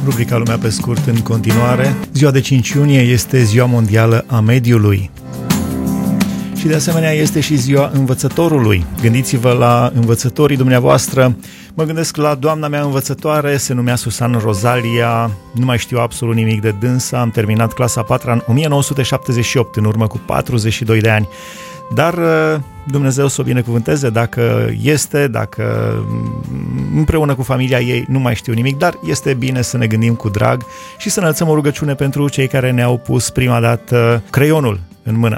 Rubrica Lumea pe scurt în continuare. Ziua de 5 iunie este Ziua Mondială a Mediului. Și de asemenea este și Ziua Învățătorului. Gândiți-vă la învățătorii dumneavoastră. Mă gândesc la doamna mea învățătoare, se numea Susan Rozalia, nu mai știu absolut nimic de dânsa, am terminat clasa 4 în 1978, în urmă cu 42 de ani. Dar Dumnezeu să o binecuvânteze dacă împreună cu familia ei, nu mai știu nimic, dar este bine să ne gândim cu drag și să înălțăm o rugăciune pentru cei care ne-au pus prima dată creionul în mână.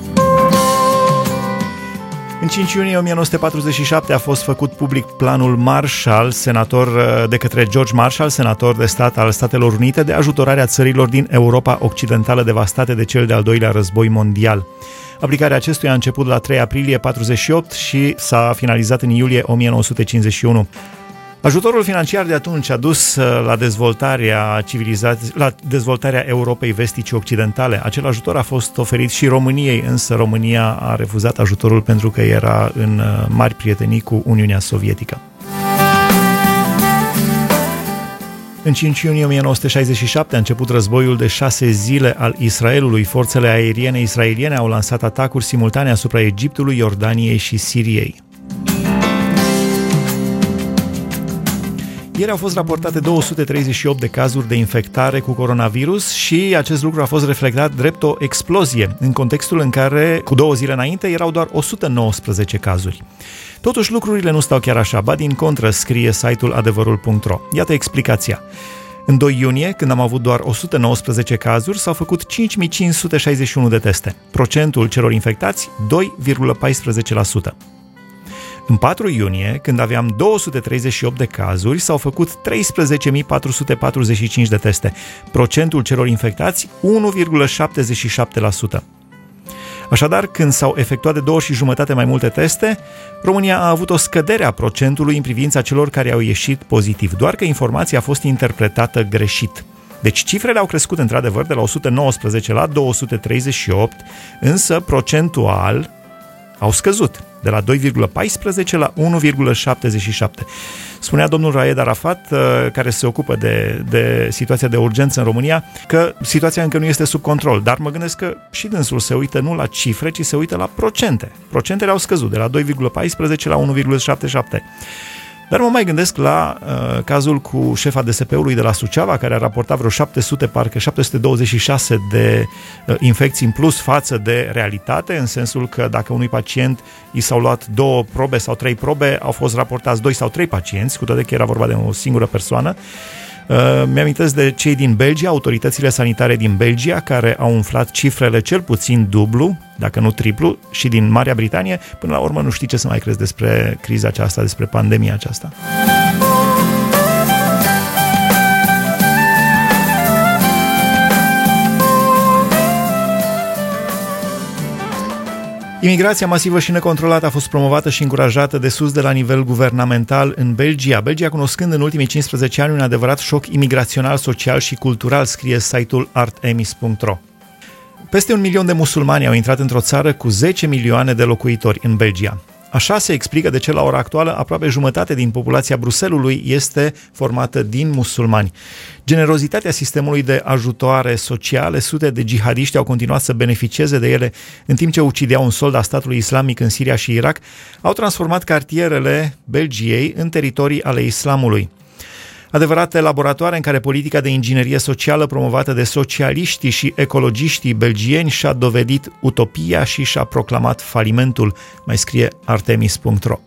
În 5 iunie 1947 a fost făcut public planul Marshall, de către George Marshall, senator de stat al Statelor Unite, de ajutorare a țărilor din Europa Occidentală devastate de cel de-al doilea război mondial. Aplicarea acestuia a început la 3 aprilie 48 și s-a finalizat în iulie 1951. Ajutorul financiar de atunci a dus la dezvoltarea Europei vestice occidentale. Acel ajutor a fost oferit și României, însă România a refuzat ajutorul pentru că era în mari prietenii cu Uniunea Sovietică. În 5 iunie 1967 a început războiul de 6 zile al Israelului. Forțele aeriene israeliene au lansat atacuri simultane asupra Egiptului, Iordaniei și Siriei. Ieri au fost raportate 238 de cazuri de infectare cu coronavirus și acest lucru a fost reflectat drept o explozie, în contextul în care, cu 2 zile înainte, erau doar 119 cazuri. Totuși, lucrurile nu stau chiar așa, ba din contră, scrie site-ul adevărul.ro. Iată explicația. În 2 iunie, când am avut doar 119 cazuri, s-au făcut 5561 de teste. Procentul celor infectați, 2,14%. În 4 iunie, când aveam 238 de cazuri, s-au făcut 13.445 de teste. Procentul celor infectați, 1,77%. Așadar, când s-au efectuat de 2,5 ori mai multe teste, România a avut o scădere a procentului în privința celor care au ieșit pozitiv, doar că informația a fost interpretată greșit. Deci cifrele au crescut într-adevăr de la 119 la 238, însă procentual au scăzut de la 2,14 la 1,77. Spunea domnul Raed Arafat, care se ocupă de situația de urgență în România, că situația încă nu este sub control, dar mă gândesc că și dânsul se uită nu la cifre, ci se uită la procente. Procentele au scăzut de la 2,14 la 1,77. Dar mă mai gândesc la cazul cu șefa DSP-ului de la Suceava, care a raportat vreo 726 de infecții în plus față de realitate, în sensul că dacă unui pacient i s-au luat 2 probe sau 3 probe, au fost raportați 2 sau 3 pacienți, cu toate că era vorba de o singură persoană. Mi-amintesc de cei din Belgia, autoritățile sanitare din Belgia, care au umflat cifrele cel puțin dublu, dacă nu triplu, și din Marea Britanie. Până la urmă nu știi ce să mai crezi despre criza aceasta, despre pandemia aceasta. Imigrația masivă și necontrolată a fost promovată și încurajată de sus de la nivel guvernamental în Belgia. Belgia cunoscând în ultimii 15 ani un adevărat șoc imigrațional, social și cultural, scrie site-ul artemis.ro. Peste 1 milion de musulmani au intrat într-o țară cu 10 milioane de locuitori în Belgia. Așa se explică de ce la ora actuală aproape jumătate din populația Bruxellesului este formată din musulmani. Generozitatea sistemului de ajutoare sociale, sute de jihadiști au continuat să beneficieze de ele în timp ce ucideau un soldat statului islamic în Siria și Irak, au transformat cartierele Belgiei în teritorii ale islamului. Adevărate laboratoare în care politica de inginerie socială promovată de socialiștii și ecologiștii belgieni și-a dovedit utopia și și-a proclamat falimentul, mai scrie artemis.ro.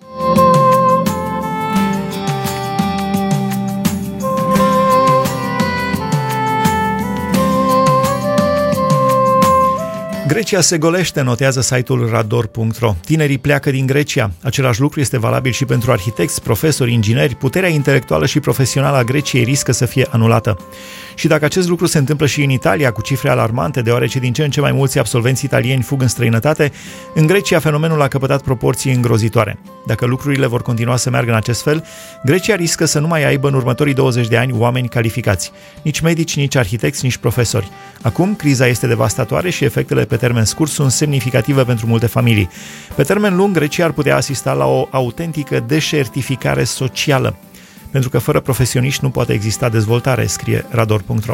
Grecia se golește, notează site-ul rador.ro. Tinerii pleacă din Grecia. Același lucru este valabil și pentru arhitecți, profesori, ingineri. Puterea intelectuală și profesională a Greciei riscă să fie anulată. Și dacă acest lucru se întâmplă și în Italia, cu cifre alarmante, deoarece din ce în ce mai mulți absolvenți italieni fug în străinătate, în Grecia fenomenul a căpătat proporții îngrozitoare. Dacă lucrurile vor continua să meargă în acest fel, Grecia riscă să nu mai aibă în următorii 20 de ani oameni calificați. Nici medici, nici arhitecți, nici profesori. Acum, criza este devastatoare și efectele pe termen scurt sunt semnificative pentru multe familii. Pe termen lung, Grecia ar putea asista la o autentică deșertificare socială. pentru că fără profesioniști nu poate exista dezvoltare, scrie Rador.ro.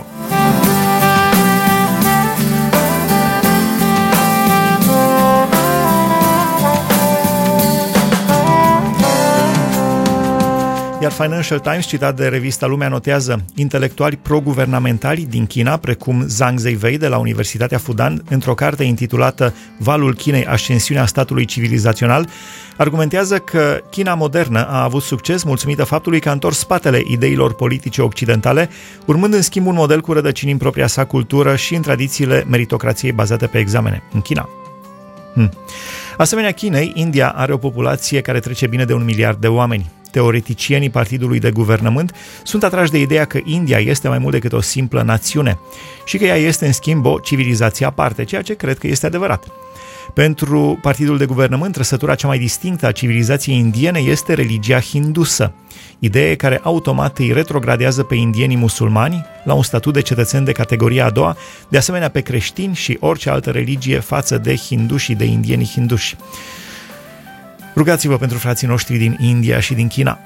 Iar Financial Times, citat de revista Lumea, notează: intelectuali pro-guvernamentali din China, precum Zhang Zeiwei de la Universitatea Fudan, într-o carte intitulată Valul Chinei, ascensiunea statului civilizațional, argumentează că China modernă a avut succes mulțumită faptului că a întors spatele ideilor politice occidentale, urmând în schimb un model cu rădăcini în propria sa cultură și în tradițiile meritocrației bazate pe examene. În China. Asemenea Chinei, India are o populație care trece bine de 1 miliard de oameni. Teoreticienii partidului de guvernământ sunt atrași de ideea că India este mai mult decât o simplă națiune și că ea este în schimb o civilizație aparte, ceea ce cred că este adevărat. Pentru partidul de guvernământ, trăsătura cea mai distinctă a civilizației indiene este religia hindusă, idee care automat îi retrogradează pe indienii musulmani la un statut de cetățeni de categoria a doua, de asemenea pe creștini și orice altă religie față de hinduși, de indienii hinduși. Rugați-vă pentru frații noștri din India și din China.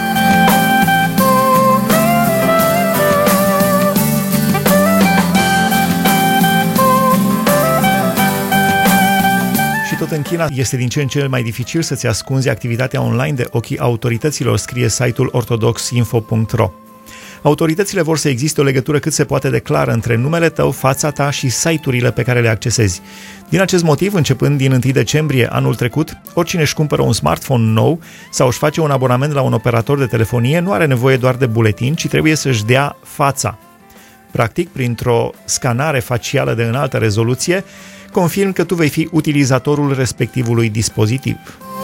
Și tot în China este din ce în ce mai dificil să-ți ascunzi activitatea online de ochii autorităților, scrie site-ul ortodoxinfo.ro. Autoritățile vor să existe o legătură cât se poate de clară între numele tău, fața ta și site-urile pe care le accesezi. Din acest motiv, începând din 1 decembrie anul trecut, oricine își cumpără un smartphone nou sau își face un abonament la un operator de telefonie nu are nevoie doar de buletin, ci trebuie să-și dea fața. Practic, printr-o scanare facială de înaltă rezoluție, confirm că tu vei fi utilizatorul respectivului dispozitiv.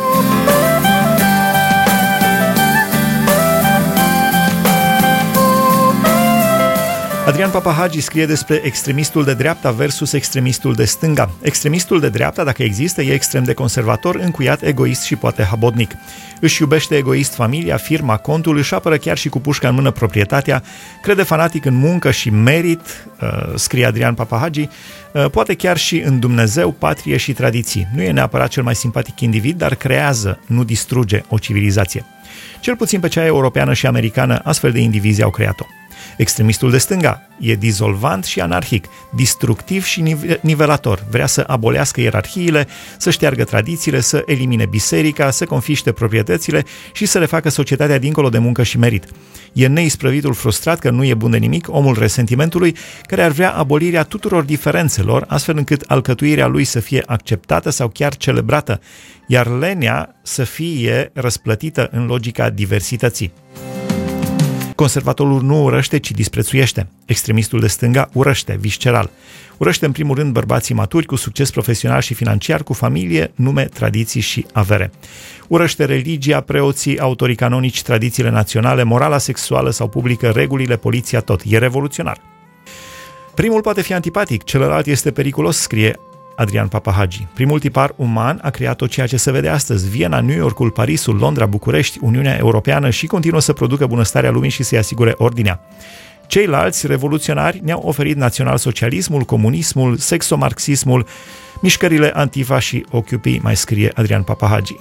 Adrian Papahagi scrie despre extremistul de dreapta versus extremistul de stânga. Extremistul de dreapta, dacă există, e extrem de conservator, încuiat, egoist și poate habotnic. Își iubește egoist familia, firma, contul, își apără chiar și cu pușca în mână proprietatea, crede fanatic în muncă și merit, scrie Adrian Papahagi, poate chiar și în Dumnezeu, patrie și tradiții. Nu e neapărat cel mai simpatic individ, dar creează, nu distruge o civilizație. Cel puțin pe cea europeană și americană, astfel de indivizi au creat-o. Extremistul de stânga e dizolvant și anarhic, destructiv și nivelator. Vrea să abolească ierarhiile, să șteargă tradițiile, să elimine biserica, să confiște proprietățile și să le facă societatea dincolo de muncă și merit. E neisprăvitul frustrat că nu e bun de nimic, omul resentimentului, care ar vrea abolirea tuturor diferențelor, astfel încât alcătuirea lui să fie acceptată sau chiar celebrată, iar lenea să fie răsplătită în logica diversității. Conservatorul nu urăște, ci disprețuiește. Extremistul de stânga urăște, visceral. Urăște în primul rând bărbații maturi, cu succes profesional și financiar, cu familie, nume, tradiții și avere. Urăște religia, preoții, autorii canonici, tradițiile naționale, morala sexuală sau publică, regulile, poliția, tot. E revoluționar. Primul poate fi antipatic, celălalt este periculos, scrie Adrian Papahagi. Primul tipar uman a creat tot ceea ce se vede astăzi: Viena, New Yorkul, Parisul, Londra, București, Uniunea Europeană, și continuă să producă bunăstarea lumii și să-i asigure ordinea. Ceilalți revoluționari ne-au oferit național-socialismul, comunismul, sexomarxismul, mișcările Antifa și Occupy, mai scrie Adrian Papahagi.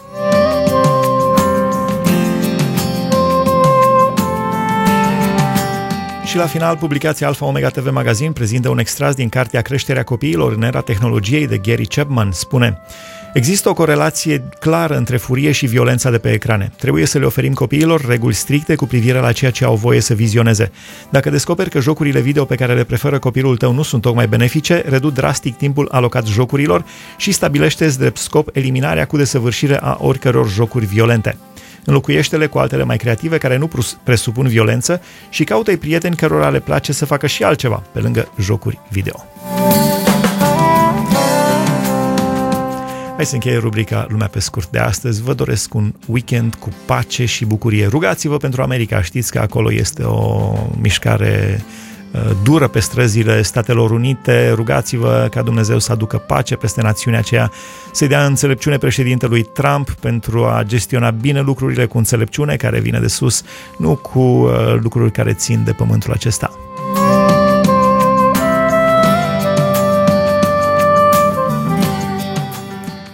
Și la final, publicația Alpha Omega TV Magazine prezintă un extras din cartea Creșterea copiilor în era tehnologiei de Gary Chapman. Spune: există o corelație clară între furie și violența de pe ecrane. Trebuie să le oferim copiilor reguli stricte cu privire la ceea ce au voie să vizioneze. Dacă descoperi că jocurile video pe care le preferă copilul tău nu sunt tocmai benefice, redu drastic timpul alocat jocurilor și stabilește-ți drept scop eliminarea cu desăvârșire a oricăror jocuri violente. Înlocuiește-le cu altele mai creative care nu presupun violență și caută-i prieteni cărora le place să facă și altceva pe lângă jocuri video. Hai să încheie rubrica Lumea pe scurt de astăzi. Vă doresc un weekend cu pace și bucurie. Rugați-vă pentru America. Știți că acolo este o mișcare dură pe străzile Statelor Unite. Rugați-vă ca Dumnezeu să aducă pace peste națiunea aceea, să-i dea înțelepciune președintelui Trump pentru a gestiona bine lucrurile, cu înțelepciune care vine de sus, nu cu lucruri care țin de pământul acesta.